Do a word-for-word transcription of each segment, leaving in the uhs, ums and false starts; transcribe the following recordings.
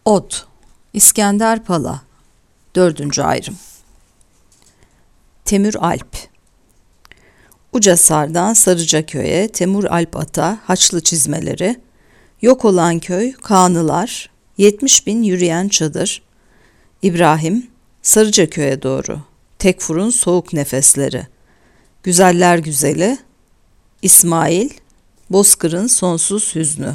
Ot, İskender Pala, dördüncü ayrım. Temür Alp. Ucasar'dan Sarıcaköy'e Temur Alp ata haçlı çizmeleri, yok olan köy Kağnılar, yetmiş bin yürüyen çadır, İbrahim, Sarıcaköy'e doğru, Tekfur'un soğuk nefesleri, güzeller güzeli, İsmail, Bozkır'ın sonsuz hüznü.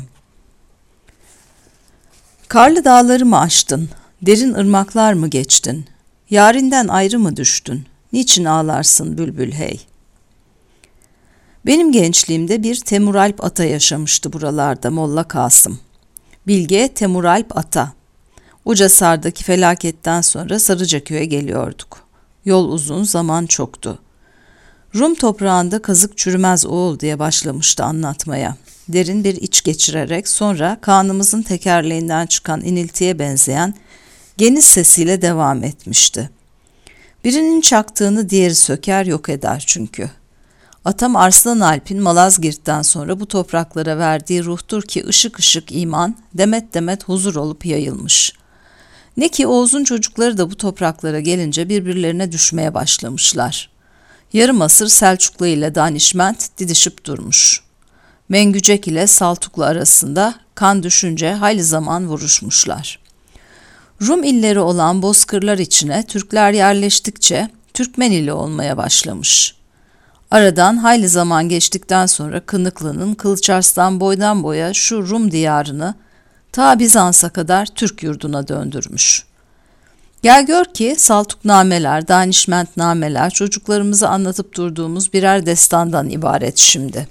Karlı dağları mı aştın, derin ırmaklar mı geçtin, yarinden ayrı mı düştün, niçin ağlarsın bülbül hey? Benim gençliğimde bir Temuralp ata yaşamıştı buralarda Molla Kasım. Bilge Temuralp ata. Ucasar'daki felaketten sonra Sarıcaköy'e geliyorduk. Yol uzun, zaman çoktu. Rum toprağında kazık çürümez oğul diye başlamıştı anlatmaya. Derin bir iç geçirerek sonra kanımızın tekerleğinden çıkan iniltiye benzeyen geniş sesiyle devam etmişti. Birinin çaktığını diğeri söker yok eder çünkü. Atam Arslan Alp'in Malazgirt'ten sonra bu topraklara verdiği ruhtur ki ışık ışık iman, demet demet huzur olup yayılmış. Ne ki Oğuz'un çocukları da bu topraklara gelince birbirlerine düşmeye başlamışlar. Yarım asır Selçuklu ile Danişment didişip durmuş. Mengücek ile Saltuklu arasında kan düşünce hayli zaman vuruşmuşlar. Rum illeri olan bozkırlar içine Türkler yerleştikçe Türkmen ili olmaya başlamış. Aradan hayli zaman geçtikten sonra Kınıklı'nın Kılıçarslan boydan boya şu Rum diyarını ta Bizans'a kadar Türk yurduna döndürmüş. Gel gör ki Saltuknameler, Danişmentnameler çocuklarımıza anlatıp durduğumuz birer destandan ibaret şimdi.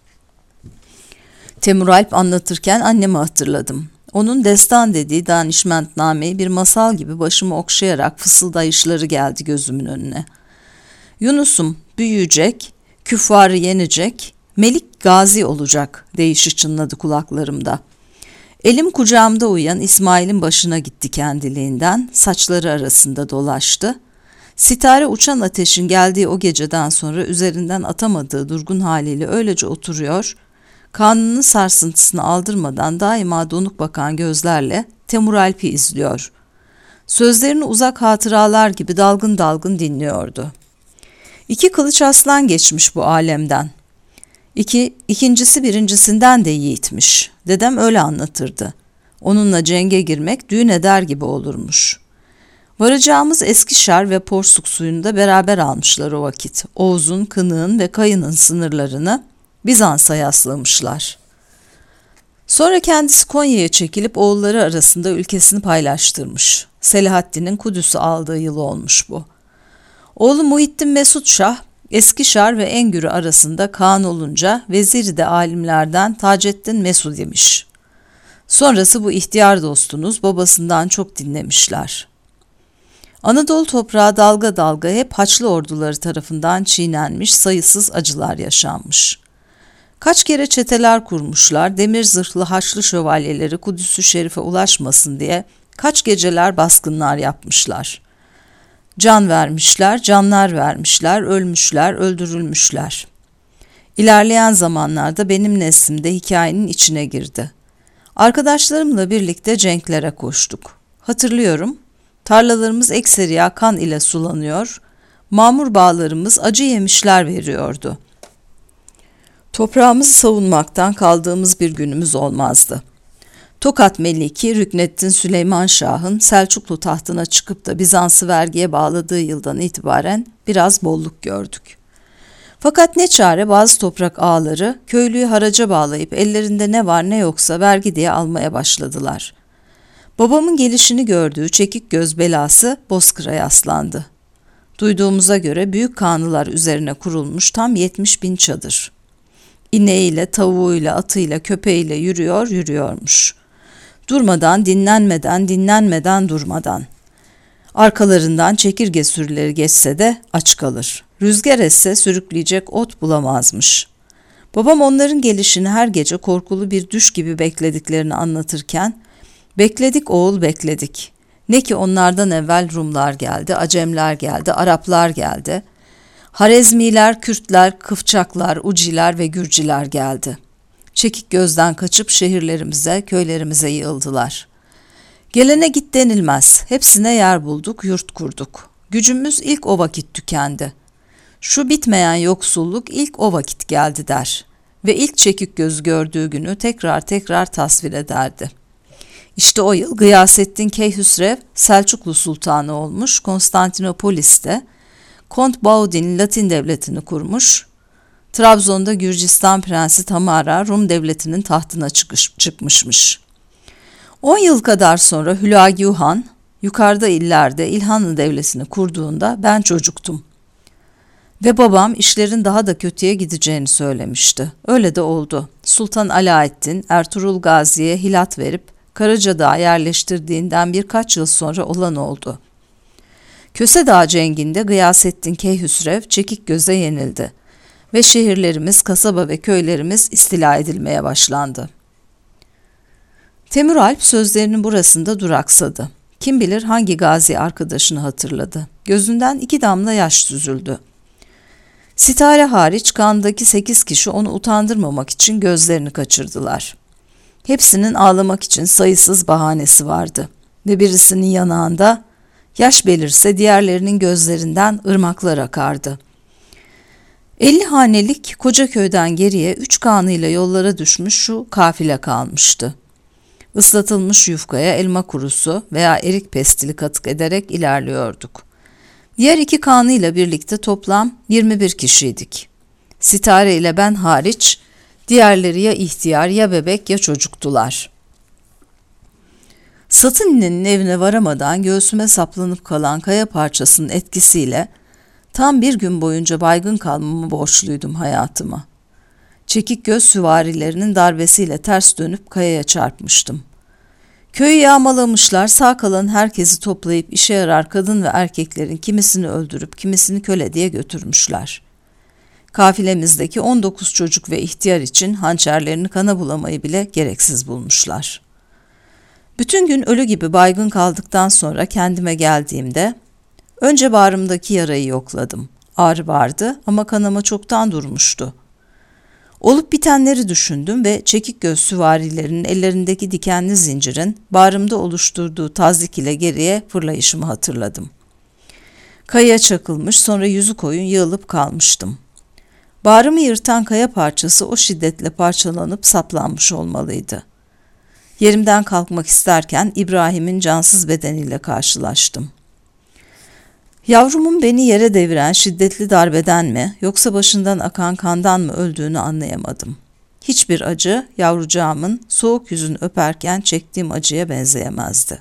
Temuralp anlatırken annemi hatırladım. Onun destan dediği Danişmentnameyi bir masal gibi başımı okşayarak fısıldayışları geldi gözümün önüne. Yunus'um büyüyecek, küffarı yenecek, Melik Gazi olacak deyişi çınladı kulaklarımda. Elim kucağımda uyuyan İsmail'in başına gitti kendiliğinden, saçları arasında dolaştı. Sitare uçan ateşin geldiği o geceden sonra üzerinden atamadığı durgun haliyle öylece oturuyor, kanının sarsıntısını aldırmadan daima donuk bakan gözlerle Temuralp'i izliyor. Sözlerini uzak hatıralar gibi dalgın dalgın dinliyordu. İki kılıç aslan geçmiş bu alemden. İki, ikincisi birincisinden de yiğitmiş. Dedem öyle anlatırdı. Onunla cenge girmek düğün eder gibi olurmuş. Varacağımız Eskişehir ve Porsuk suyunu da beraber almışlar o vakit. Oğuz'un, Kınık'ın ve Kayı'nın sınırlarını Bizans'a yaslamışlar. Sonra kendisi Konya'ya çekilip oğulları arasında ülkesini paylaştırmış. Selahaddin'in Kudüs'ü aldığı yıl olmuş bu. Oğlu Muhittin Mesut Şah, Eskişehir ve Engürü arasında Kaan olunca veziri de alimlerden Taceddin Mesud imiş. Sonrası bu ihtiyar dostunuz babasından çok dinlemişler. Anadolu toprağı dalga dalga hep Haçlı orduları tarafından çiğnenmiş, sayısız acılar yaşanmış. Kaç kere çeteler kurmuşlar, demir zırhlı Haçlı şövalyeleri Kudüs-ü Şerif'e ulaşmasın diye kaç geceler baskınlar yapmışlar. Can vermişler, canlar vermişler, ölmüşler, öldürülmüşler. İlerleyen zamanlarda benim neslimde hikayenin içine girdi. Arkadaşlarımla birlikte cenklere koştuk. Hatırlıyorum, tarlalarımız ekseriya kan ile sulanıyor, mamur bağlarımız acı yemişler veriyordu. Toprağımızı savunmaktan kaldığımız bir günümüz olmazdı. Tokat Meliki Rükneddin Süleyman Şah'ın Selçuklu tahtına çıkıp da Bizans'ı vergiye bağladığı yıldan itibaren biraz bolluk gördük. Fakat ne çare bazı toprak ağaları köylüyü haraca bağlayıp ellerinde ne var ne yoksa vergi diye almaya başladılar. Babamın gelişini gördüğü çekik göz belası Bozkır'a yaslandı. Duyduğumuza göre büyük kanlılar üzerine kurulmuş tam yetmiş bin çadır. İneğiyle, tavuğuyla, atıyla, köpeğiyle yürüyor yürüyormuş. Durmadan, dinlenmeden, dinlenmeden durmadan. Arkalarından çekirge sürüleri geçse de aç kalır. Rüzgar esse sürükleyecek ot bulamazmış. Babam onların gelişini her gece korkulu bir düş gibi beklediklerini anlatırken, bekledik oğul bekledik. Ne ki onlardan evvel Rumlar geldi, Acemler geldi, Araplar geldi. Harezmiler, Kürtler, Kıfçaklar, Uciler ve Gürciler geldi. Çekik gözden kaçıp şehirlerimize, köylerimize yığıldılar. Gelene git denilmez. Hepsine yer bulduk, yurt kurduk. Gücümüz ilk o vakit tükendi. Şu bitmeyen yoksulluk ilk o vakit geldi der. Ve ilk çekik göz gördüğü günü tekrar tekrar tasvir ederdi. İşte o yıl Gıyasettin Keyhüsrev Selçuklu Sultanı olmuş, Konstantinopolis'te Kont Baudin Latin devletini kurmuş, Trabzon'da Gürcistan Prensi Tamara Rum devletinin tahtına çıkış, çıkmışmış. On yıl kadar sonra Hülagü Han, yukarıda illerde İlhanlı devletini kurduğunda ben çocuktum. Ve babam işlerin daha da kötüye gideceğini söylemişti. Öyle de oldu. Sultan Alaeddin Ertuğrul Gazi'ye hilat verip Karacadağ'a yerleştirdiğinden birkaç yıl sonra olan oldu. Kösedağ Cengi'nde Gıyasettin Keyhüsrev Çekikgöz'e yenildi ve şehirlerimiz, kasaba ve köylerimiz istila edilmeye başlandı. Temuralp sözlerinin burasında duraksadı. Kim bilir hangi gazi arkadaşını hatırladı. Gözünden iki damla yaş süzüldü. Sitare hariç kandaki sekiz kişi onu utandırmamak için gözlerini kaçırdılar. Hepsinin ağlamak için sayısız bahanesi vardı ve birisinin yanağında yaş belirse diğerlerinin gözlerinden ırmaklar akardı. Elli hanelik koca köyden geriye üç kanıyla yollara düşmüş şu kafile kalmıştı. Islatılmış yufkaya elma kurusu veya erik pestili katık ederek ilerliyorduk. Diğer iki kanıyla birlikte toplam yirmi bir kişiydik. Sitare ile ben hariç diğerleri ya ihtiyar ya bebek ya çocuktular. Satın'ın evine varamadan göğsüme saplanıp kalan kaya parçasının etkisiyle tam bir gün boyunca baygın kalmamı borçluydum hayatıma. Çekik göz süvarilerinin darbesiyle ters dönüp kayaya çarpmıştım. Köyü yağmalamışlar, sağ kalan herkesi toplayıp işe yarar kadın ve erkeklerin kimisini öldürüp kimisini köle diye götürmüşler. Kafilemizdeki on dokuz çocuk ve ihtiyar için hançerlerini kana bulamayı bile gereksiz bulmuşlar. Bütün gün ölü gibi baygın kaldıktan sonra kendime geldiğimde önce bağrımdaki yarayı yokladım. Ağrı vardı ama kanama çoktan durmuştu. Olup bitenleri düşündüm ve Çekikgöz süvarilerinin ellerindeki dikenli zincirin bağrımda oluşturduğu tazik ile geriye fırlayışımı hatırladım. Kayaya çakılmış, sonra yüzü koyun yığılıp kalmıştım. Bağrımı yırtan kaya parçası o şiddetle parçalanıp saplanmış olmalıydı. Yerimden kalkmak isterken İbrahim'in cansız bedeniyle karşılaştım. Yavrumun beni yere deviren şiddetli darbeden mi yoksa başından akan kandan mı öldüğünü anlayamadım. Hiçbir acı yavrucağımın soğuk yüzünü öperken çektiğim acıya benzeyemezdi.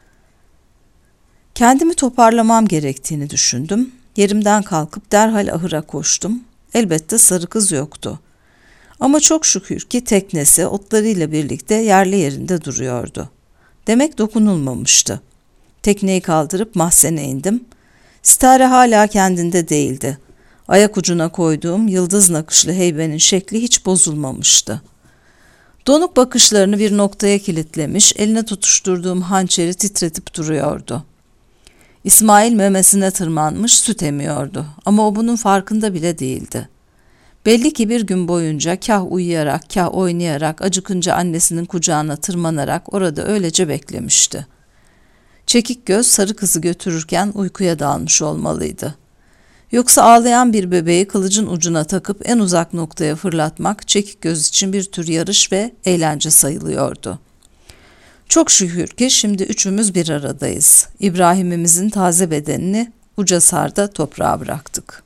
Kendimi toparlamam gerektiğini düşündüm. Yerimden kalkıp derhal ahıra koştum. Elbette sarı kız yoktu. Ama çok şükür ki teknesi otlarıyla birlikte yerli yerinde duruyordu. Demek dokunulmamıştı. Tekneyi kaldırıp mahzene indim. Sitare hala kendinde değildi. Ayak ucuna koyduğum yıldız nakışlı heybenin şekli hiç bozulmamıştı. Donuk bakışlarını bir noktaya kilitlemiş, eline tutuşturduğum hançeri titretip duruyordu. İsmail memesine tırmanmış, süt emiyordu ama o bunun farkında bile değildi. Belli ki bir gün boyunca kah uyuyarak, kah oynayarak, acıkınca annesinin kucağına tırmanarak orada öylece beklemişti. Çekikgöz sarı kızı götürürken uykuya dalmış olmalıydı. Yoksa ağlayan bir bebeği kılıcın ucuna takıp en uzak noktaya fırlatmak Çekikgöz için bir tür yarış ve eğlence sayılıyordu. Çok şükür ki şimdi üçümüz bir aradayız. İbrahim'imizin taze bedenini Ucasar'da toprağa bıraktık.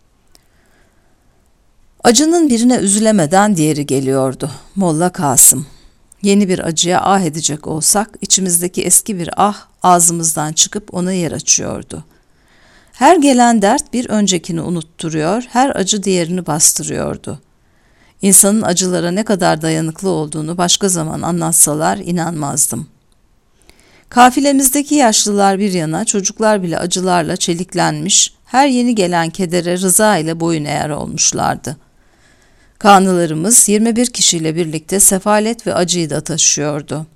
Acının birine üzülemeden diğeri geliyordu. Molla Kasım. Yeni bir acıya ah edecek olsak içimizdeki eski bir ah ağzımızdan çıkıp ona yer açıyordu. Her gelen dert bir öncekini unutturuyor, her acı diğerini bastırıyordu. İnsanın acılara ne kadar dayanıklı olduğunu başka zaman anlatsalar inanmazdım. Kafilemizdeki yaşlılar bir yana, çocuklar bile acılarla çeliklenmiş, her yeni gelen kedere rıza ile boyun eğer olmuşlardı. Kanlılarımız yirmi bir kişiyle birlikte sefalet ve acıyı da taşıyordu.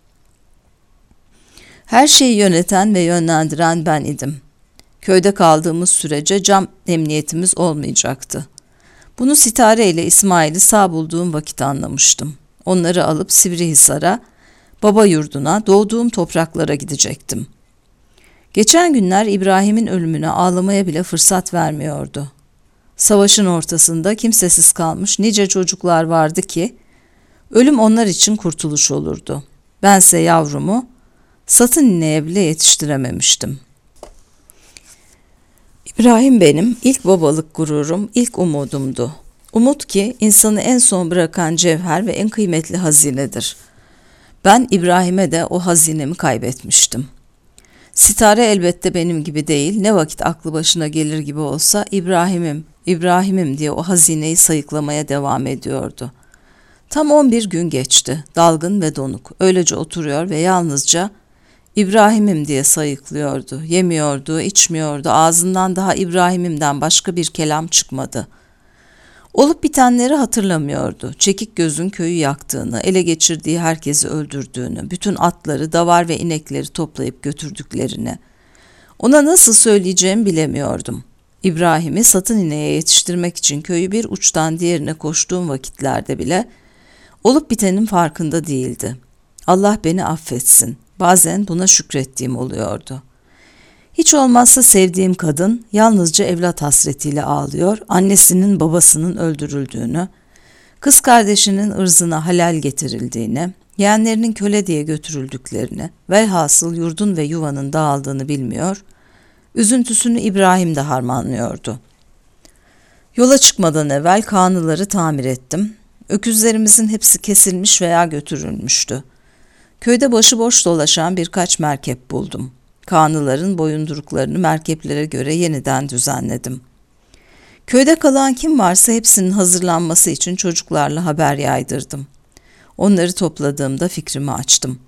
Her şeyi yöneten ve yönlendiren ben idim. Köyde kaldığımız sürece cam emniyetimiz olmayacaktı. Bunu Sitare ile İsmail'i sağ bulduğum vakit anlamıştım. Onları alıp Sivrihisar'a, Baba yurduna, doğduğum topraklara gidecektim. Geçen günler İbrahim'in ölümüne ağlamaya bile fırsat vermiyordu. Savaşın ortasında kimsesiz kalmış nice çocuklar vardı ki, ölüm onlar için kurtuluş olurdu. Bense yavrumu satın ineğe bile yetiştirememiştim. İbrahim benim ilk babalık gururum, ilk umudumdu. Umut ki insanı en son bırakan cevher ve en kıymetli hazinedir. Ben İbrahim'e de o hazinemi kaybetmiştim. Sitare elbette benim gibi değil, ne vakit aklı başına gelir gibi olsa İbrahim'im, İbrahim'im diye o hazineyi sayıklamaya devam ediyordu. Tam on bir gün geçti, dalgın ve donuk, öylece oturuyor ve yalnızca İbrahim'im diye sayıklıyordu, yemiyordu, içmiyordu, ağzından daha İbrahim'imden başka bir kelam çıkmadı. Olup bitenleri hatırlamıyordu. Çekik gözün köyü yaktığını, ele geçirdiği herkesi öldürdüğünü, bütün atları, davar ve inekleri toplayıp götürdüklerini. Ona nasıl söyleyeceğimi bilemiyordum. İbrahim'i satın ineğe yetiştirmek için köyü bir uçtan diğerine koştuğum vakitlerde bile olup bitenin farkında değildi. Allah beni affetsin. Bazen buna şükrettiğim oluyordu. Hiç olmazsa sevdiğim kadın yalnızca evlat hasretiyle ağlıyor, annesinin babasının öldürüldüğünü, kız kardeşinin ırzına halal getirildiğini, yeğenlerinin köle diye götürüldüklerini, velhasıl yurdun ve yuvanın dağıldığını bilmiyor, üzüntüsünü İbrahim de harmanlıyordu. Yola çıkmadan evvel kağnıları tamir ettim. Öküzlerimizin hepsi kesilmiş veya götürülmüştü. Köyde başıboş dolaşan birkaç merkep buldum. Kağnıların boyunduruklarını merkeplere göre yeniden düzenledim. Köyde kalan kim varsa hepsinin hazırlanması için çocuklarla haber yaydırdım. Onları topladığımda fikrimi açtım.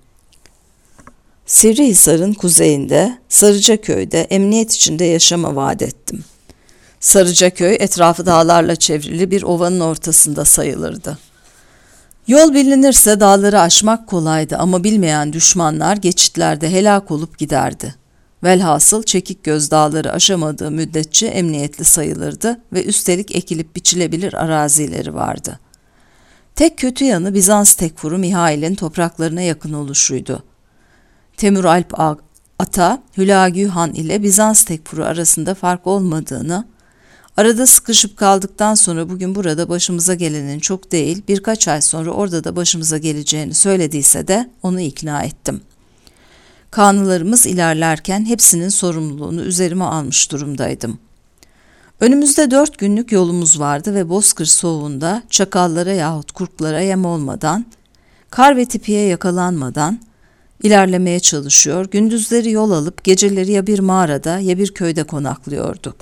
Sivrihisar'ın kuzeyinde, Sarıcaköy'de emniyet içinde yaşama vaat ettim. Sarıcaköy etrafı dağlarla çevrili bir ovanın ortasında sayılırdı. Yol bilinirse dağları aşmak kolaydı ama bilmeyen düşmanlar geçitlerde helak olup giderdi. Velhasıl Çekikgöz dağları aşamadığı müddetçe emniyetli sayılırdı ve üstelik ekilip biçilebilir arazileri vardı. Tek kötü yanı Bizans tekfuru Mihail'in topraklarına yakın oluşuydu. Temuralp Ata, Hülagü Han ile Bizans tekfuru arasında fark olmadığını, arada sıkışıp kaldıktan sonra bugün burada başımıza gelenin çok değil, birkaç ay sonra orada da başımıza geleceğini söylediyse de onu ikna ettim. Kanunlarımız ilerlerken hepsinin sorumluluğunu üzerime almış durumdaydım. Önümüzde dört günlük yolumuz vardı ve bozkır soğuğunda çakallara yahut kurtlara yem olmadan, kar ve tipiye yakalanmadan ilerlemeye çalışıyor, gündüzleri yol alıp geceleri ya bir mağarada ya bir köyde konaklıyorduk.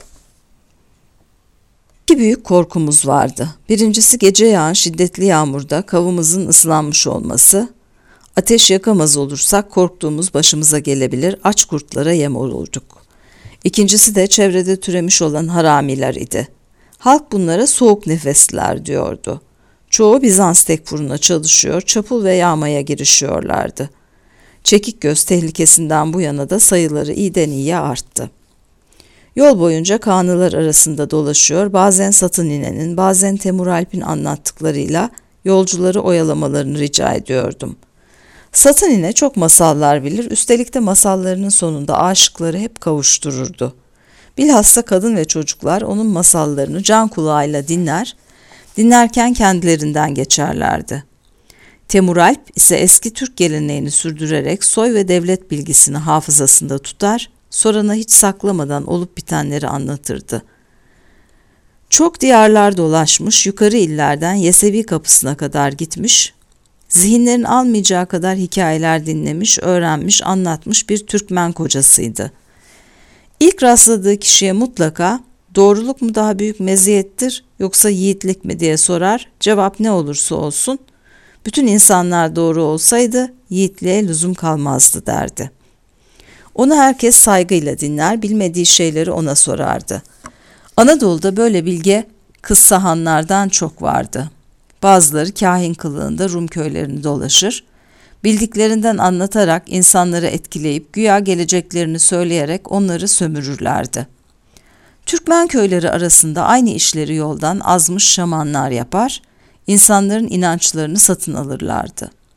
İki büyük korkumuz vardı. Birincisi gece yağan şiddetli yağmurda kavımızın ıslanmış olması, ateş yakamaz olursak korktuğumuz başımıza gelebilir, aç kurtlara yem olurduk. İkincisi de çevrede türemiş olan haramiler idi. Halk bunlara soğuk nefesliler diyordu. Çoğu Bizans tekfuruna çalışıyor, çapul ve yağmaya girişiyorlardı. Çekikgöz tehlikesinden bu yana da sayıları iyiden iyiye arttı. Yol boyunca kağnılar arasında dolaşıyor, bazen Satın İne'nin, bazen Temuralp'in anlattıklarıyla yolcuları oyalamalarını rica ediyordum. Satın İne çok masallar bilir, üstelik de masallarının sonunda aşıkları hep kavuştururdu. Bilhassa kadın ve çocuklar onun masallarını can kulağıyla dinler, dinlerken kendilerinden geçerlerdi. Temuralp ise eski Türk geleneğini sürdürerek soy ve devlet bilgisini hafızasında tutar, sorana hiç saklamadan olup bitenleri anlatırdı. Çok diyarlar dolaşmış, yukarı illerden Yesevi kapısına kadar gitmiş, zihinlerin almayacağı kadar hikayeler dinlemiş, öğrenmiş, anlatmış bir Türkmen kocasıydı. İlk rastladığı kişiye mutlaka doğruluk mu daha büyük meziyettir yoksa yiğitlik mi diye sorar, cevap ne olursa olsun, bütün insanlar doğru olsaydı yiğitliğe lüzum kalmazdı derdi. Onu herkes saygıyla dinler, bilmediği şeyleri ona sorardı. Anadolu'da böyle bilge kıssahanlardan çok vardı. Bazıları kâhin kılığında Rum köylerini dolaşır, bildiklerinden anlatarak insanları etkileyip güya geleceklerini söyleyerek onları sömürürlerdi. Türkmen köyleri arasında aynı işleri yoldan azmış şamanlar yapar, insanların inançlarını satın alırlardı.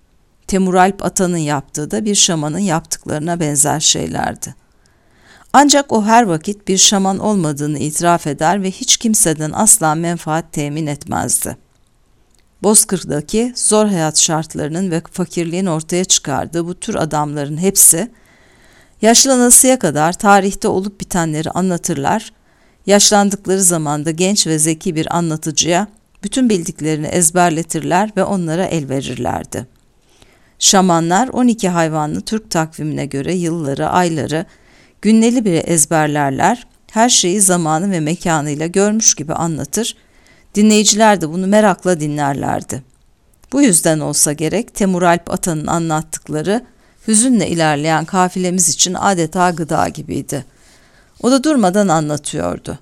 Temuralp Atan'ın yaptığı da bir şamanın yaptıklarına benzer şeylerdi. Ancak o her vakit bir şaman olmadığını itiraf eder ve hiç kimseden asla menfaat temin etmezdi. Bozkır'daki zor hayat şartlarının ve fakirliğin ortaya çıkardığı bu tür adamların hepsi, yaşlanasıya kadar tarihte olup bitenleri anlatırlar, yaşlandıkları zamanda genç ve zeki bir anlatıcıya bütün bildiklerini ezberletirler ve onlara el verirlerdi. Şamanlar on iki hayvanlı Türk takvimine göre yılları, ayları, günleri bile ezberlerler, her şeyi zamanı ve mekanıyla görmüş gibi anlatır, dinleyiciler de bunu merakla dinlerlerdi. Bu yüzden olsa gerek Temuralp Atan'ın anlattıkları hüzünle ilerleyen kafilemiz için adeta gıda gibiydi. O da durmadan anlatıyordu.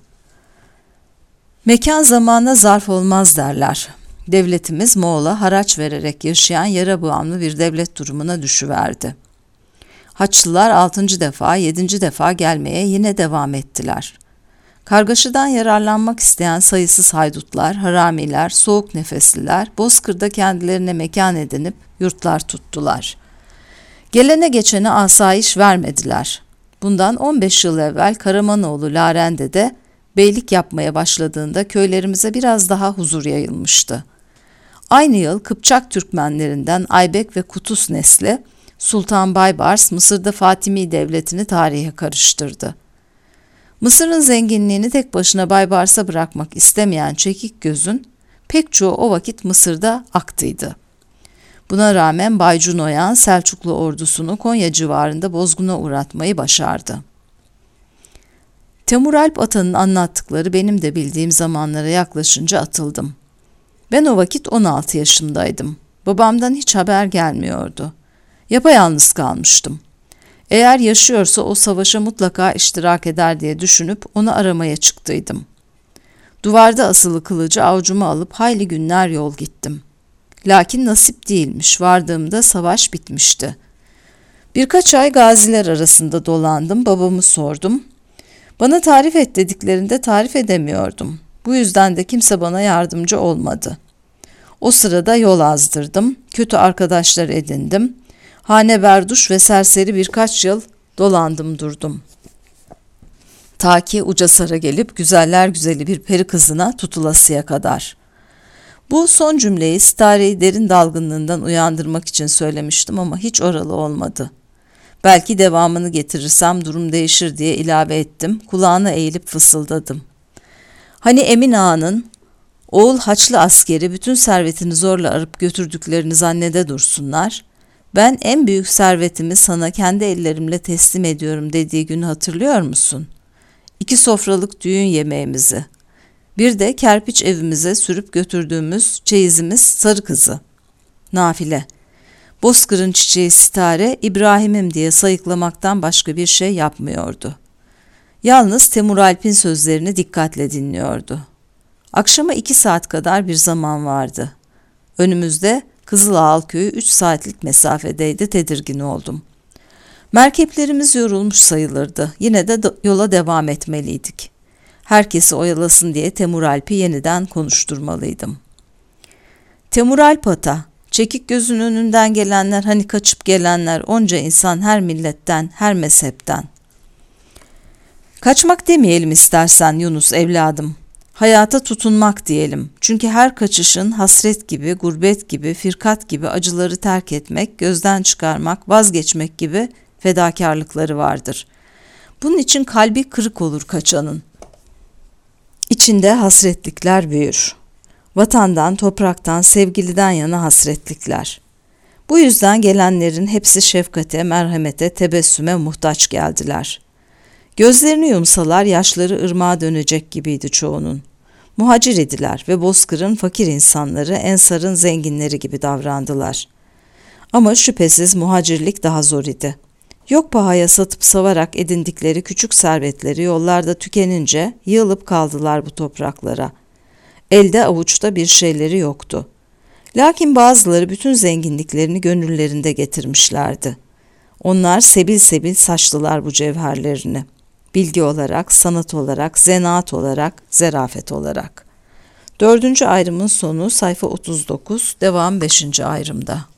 Mekan zamana zarf olmaz derler. Devletimiz Moğol'a haraç vererek yaşayan yara bağımlı bir devlet durumuna düşüverdi. Haçlılar altıncı defa, yedinci defa gelmeye yine devam ettiler. Kargaşadan yararlanmak isteyen sayısız haydutlar, haramiler, soğuk nefesliler Bozkır'da kendilerine mekan edinip yurtlar tuttular. Gelene geçene asayiş vermediler. Bundan on beş yıl evvel Karamanoğlu Larende'de beylik yapmaya başladığında köylerimize biraz daha huzur yayılmıştı. Aynı yıl Kıpçak Türkmenlerinden Aybek ve Kutus nesli Sultan Baybars Mısır'da Fatimi Devleti'ni tarihe karıştırdı. Mısır'ın zenginliğini tek başına Baybars'a bırakmak istemeyen çekik gözün pek çoğu o vakit Mısır'da aktıydı. Buna rağmen Baycu Noyan Selçuklu ordusunu Konya civarında bozguna uğratmayı başardı. Temuralp Atan'ın anlattıkları benim de bildiğim zamanlara yaklaşınca atıldım. Ben o vakit on altı yaşındaydım. Babamdan hiç haber gelmiyordu. Yapayalnız kalmıştım. Eğer yaşıyorsa o savaşa mutlaka iştirak eder diye düşünüp onu aramaya çıktıydım. Duvarda asılı kılıcı avucuma alıp hayli günler yol gittim. Lakin nasip değilmiş, vardığımda savaş bitmişti. Birkaç ay gaziler arasında dolandım, babamı sordum. Bana tarif et dediklerinde tarif edemiyordum. Bu yüzden de kimse bana yardımcı olmadı. O sırada yol azdırdım, kötü arkadaşlar edindim. Hane berduş ve serseri birkaç yıl dolandım durdum. Ta ki Ucasar'a gelip güzeller güzeli bir peri kızına tutulasıya kadar. Bu son cümleyi Stare'yi derin dalgınlığından uyandırmak için söylemiştim ama hiç oralı olmadı. Belki devamını getirirsem durum değişir diye ilave ettim, kulağına eğilip fısıldadım. Hani Emin Ağa'nın oğul Haçlı askeri bütün servetini zorla arıp götürdüklerini zannede dursunlar, ben en büyük servetimi sana kendi ellerimle teslim ediyorum dediği günü hatırlıyor musun? İki sofralık düğün yemeğimizi, bir de kerpiç evimize sürüp götürdüğümüz çeyizimiz sarı kızı. Nafile, Bozkır'ın çiçeği Sitare, İbrahim'im diye sayıklamaktan başka bir şey yapmıyordu. Yalnız Temuralp'in sözlerini dikkatle dinliyordu. Akşama iki saat kadar bir zaman vardı. Önümüzde Kızılağal köyü üç saatlik mesafedeydi, tedirgin oldum. Merkeplerimiz yorulmuş sayılırdı. Yine de yola devam etmeliydik. Herkesi oyalasın diye Temuralp'i yeniden konuşturmalıydım. Temuralp Ata, çekik gözün önünden gelenler, hani kaçıp gelenler, onca insan her milletten, her mezhepten. Kaçmak demeyelim istersen Yunus evladım. Hayata tutunmak diyelim. Çünkü her kaçışın hasret gibi, gurbet gibi, firkat gibi acıları terk etmek, gözden çıkarmak, vazgeçmek gibi fedakarlıkları vardır. Bunun için kalbi kırık olur kaçanın. İçinde hasretlikler büyür. Vatandan, topraktan, sevgiliden yana hasretlikler. Bu yüzden gelenlerin hepsi şefkate, merhamete, tebessüme muhtaç geldiler. Gözlerini yumsalar yaşları ırmağa dönecek gibiydi çoğunun. Muhacir idiler ve Bozkır'ın fakir insanları Ensar'ın zenginleri gibi davrandılar. Ama şüphesiz muhacirlik daha zor idi. Yok pahaya satıp savarak edindikleri küçük servetleri yollarda tükenince yığılıp kaldılar bu topraklara. Elde avuçta bir şeyleri yoktu. Lakin bazıları bütün zenginliklerini gönüllerinde getirmişlerdi. Onlar sebil sebil saçtılar bu cevherlerini. Bilgi olarak, sanat olarak, zanaat olarak, zerafet olarak. Dördüncü ayrımın sonu sayfa otuz dokuz, devam beşinci ayrımda.